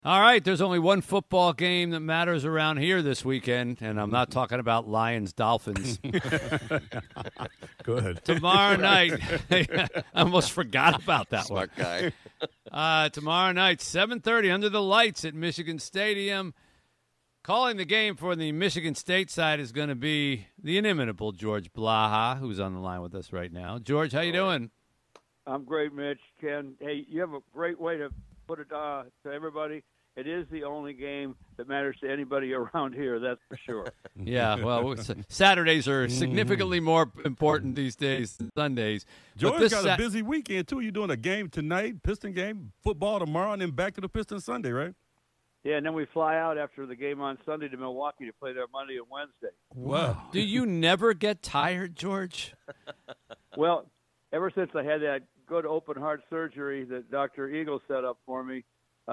All right, there's only one football game that matters around here this weekend, and I'm not talking about Lions-Dolphins. Good. Tomorrow night, I almost forgot about that Smart guy. one. Tomorrow night, 7:30, under the lights at Michigan Stadium. Calling the game for the Michigan State side is going to be the inimitable George Blaha, who's on the line with us right now. George, how you doing? I'm great, Mitch. Ken, hey, you have a great way to put it to everybody. It is the only game that matters to anybody around here, that's for sure. Yeah, well, Saturdays are significantly more important these days than Sundays. George got a busy weekend, too. You're doing a game tonight, Piston game, football tomorrow, and then back to the Piston Sunday, right? Yeah, and then we fly out after the game on Sunday to Milwaukee to play there Monday and Wednesday. Wow. Do you never get tired, George? Well, ever since I had that good open heart surgery that Dr. Eagle set up for me,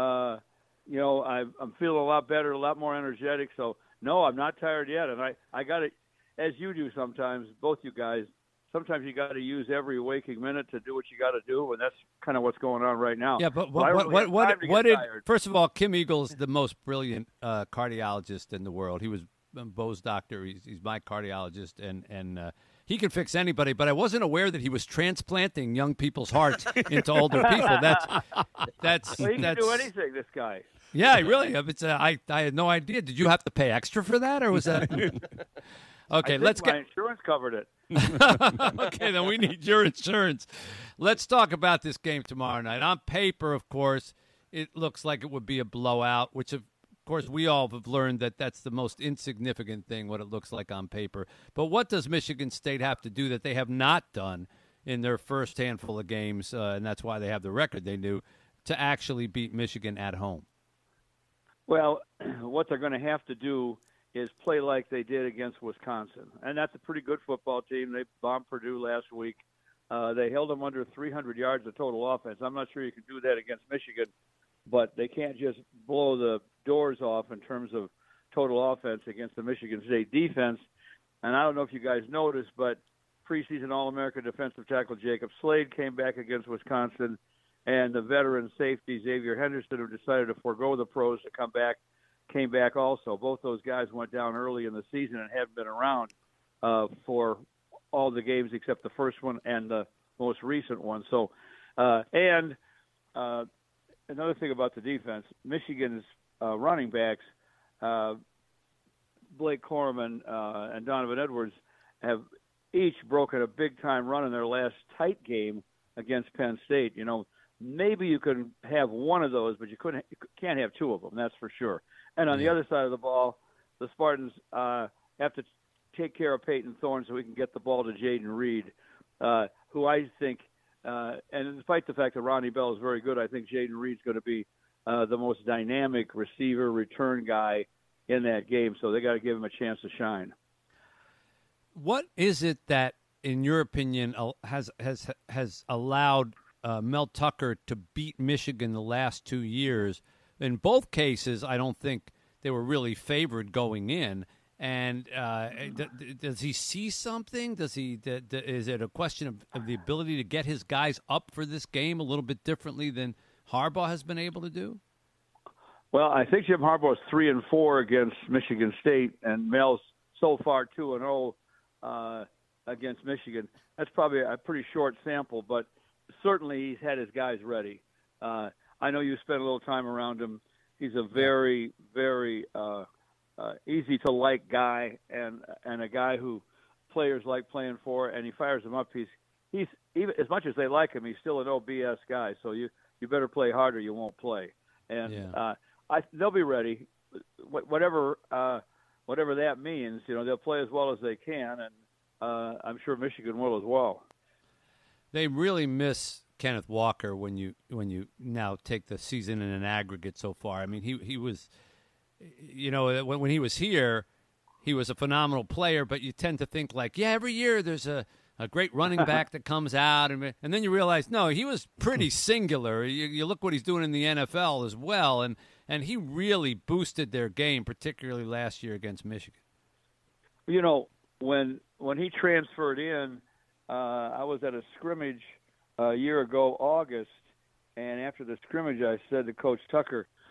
I'm feeling a lot better, a lot more energetic. So, no, I'm not tired yet. And I got it, as you do sometimes, both you guys, sometimes you got to use every waking minute to do what you got to do, and that's kind of what's going on right now. Yeah, but what did – first of all, Kim Eagle's the most brilliant cardiologist in the world. He was Bo's doctor. He's my cardiologist, and he can fix anybody, but I wasn't aware that he was transplanting young people's hearts into older people. That's well, he can do anything, this guy. Yeah, really. I had no idea. Did you have to pay extra for that, or was that? Okay, let's get. My insurance covered it. Okay, then we need your insurance. Let's talk about this game tomorrow night. On paper, of course, it looks like it would be a blowout, which of course we all have learned that that's the most insignificant thing, what it looks like on paper. But what does Michigan State have to do that they have not done in their first handful of games, and that's why they have the record they do, to actually beat Michigan at home? Well, what they're going to have to do is play like they did against Wisconsin. And that's a pretty good football team. They bombed Purdue last week. They held them under 300 yards of total offense. I'm not sure you can do that against Michigan, but they can't just blow the doors off in terms of total offense against the Michigan State defense. And I don't know if you guys noticed, but preseason All-America defensive tackle Jacob Slade came back against Wisconsin, and the veteran safety Xavier Henderson, who decided to forego the pros to come back, came back also. Both those guys went down early in the season and haven't been around for all the games except the first one and the most recent one. So, and another thing about the defense, Michigan's running backs, Blake Corum and Donovan Edwards, have each broken a big-time run in their last tight game against Penn State. You know, maybe you can have one of those, but you can't have two of them, that's for sure. And on the other side of the ball, the Spartans have to take care of Peyton Thorne so we can get the ball to Jaden Reed, who I think, and despite the fact that Ronnie Bell is very good, I think Jaden Reed's going to be the most dynamic receiver return guy in that game, so they got to give him a chance to shine. What is it that, in your opinion, has allowed Mel Tucker to beat Michigan the last 2 years? In both cases, I don't think they were really favored going in. And does he see something? Is it a question of the ability to get his guys up for this game a little bit differently than Harbaugh has been able to do? Well, I think Jim Harbaugh is 3-4 against Michigan State, and Mel's so far 2-0 against Michigan. That's probably a pretty short sample, but certainly he's had his guys ready. I know you spent a little time around him. He's a very, very easy to like guy, and a guy who players like playing for, and he fires them up. He's even as much as they like him, he's still an OBS guy. So you better play harder, you won't play. And they'll be ready, whatever that means. You know, they'll play as well as they can, and I'm sure Michigan will as well. They really miss Kenneth Walker when you now take the season in an aggregate so far. I mean, he was, you know, when he was here, he was a phenomenal player. But you tend to think like, yeah, every year there's a great running back that comes out, and then you realize no, he was pretty singular. You look what he's doing in the NFL as well, and he really boosted their game, particularly last year against Michigan. You know, when he transferred in, I was at a scrimmage a year ago, August, and after the scrimmage, I said to Coach Tucker,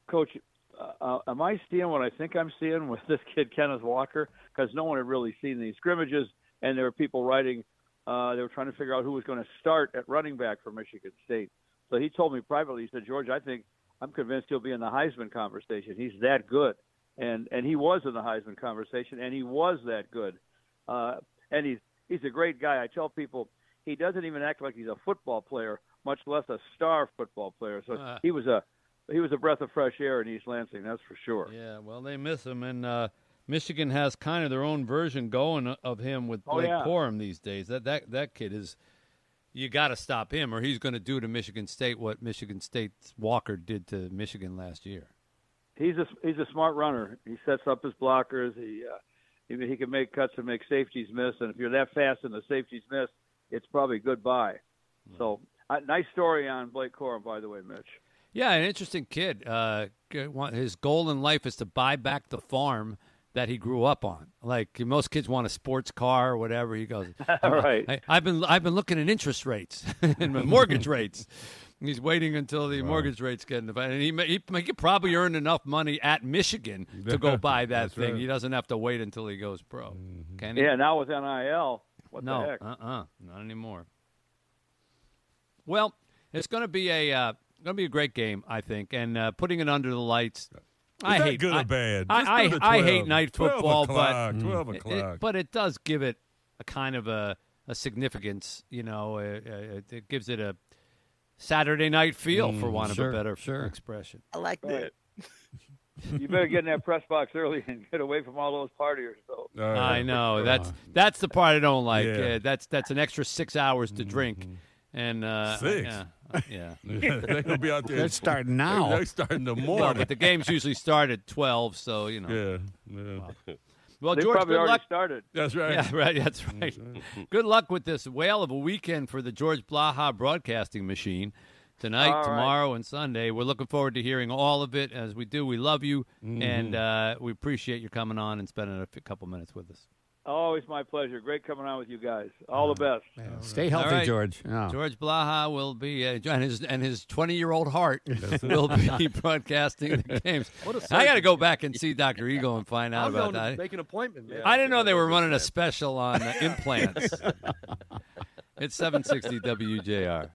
Coach, am I seeing what I think I'm seeing with this kid, Kenneth Walker? Because no one had really seen these scrimmages, and there were people writing. They were trying to figure out who was going to start at running back for Michigan State. So he told me privately, he said, George, I'm convinced he'll be in the Heisman conversation. He's that good. And he was in the Heisman conversation, and he was that good. And he's a great guy. I tell people he doesn't even act like he's a football player, much less a star football player. So he was a breath of fresh air in East Lansing, that's for sure. Yeah, well, they miss him, and Michigan has kind of their own version going of him with Blake Corum these days. That kid is, you got to stop him, or he's going to do to Michigan State what Michigan State's Walker did to Michigan last year. He's a smart runner. He sets up his blockers. He can make cuts and make safeties miss. And if you're that fast and the safeties miss, it's probably goodbye. So nice story on Blake Corum, by the way, Mitch. Yeah, an interesting kid. His goal in life is to buy back the farm that he grew up on. Like most kids want a sports car or whatever. He goes, right. I've been looking at interest rates and mortgage rates. He's waiting until the mortgage rates get in the and he could probably earn enough money at Michigan to go buy that thing. Right. He doesn't have to wait until he goes pro. Mm-hmm. Can he? Yeah, now with NIL, no, the heck? not anymore. Well, it's going to be a great game, I think, and putting it under the lights. I hate good or bad. I hate night football, 12 o'clock. But it does give it a kind of a significance. You know, it gives it a Saturday night feel, for want of a better expression. I like that. You better get in that press box early and get away from all those partiers. So. I know that's the part I don't like. Yeah. That's an extra 6 hours to drink, and 6. Yeah. They're gonna be out there. They're starting now. They're starting the morning. Well, but the games usually start at 12, so you know. Yeah. Well, they George, probably good already luck. started. That's right. Yeah, right. That's right. Good luck with this whale of a weekend for the George Blaha broadcasting machine. Tonight, tomorrow, and Sunday. We're looking forward to hearing all of it. As we do, we love you, and we appreciate you coming on and spending a couple minutes with us. Always my pleasure. Great coming on with you guys. All the best. Stay healthy, right. George. Oh. George Blaha will be, and his 20-year-old heart will be broadcasting the games. I got to go back and see Dr. Eagle and find out about that. Make an appointment, man. I didn't know they were running a special on implants. It's 760 WJR.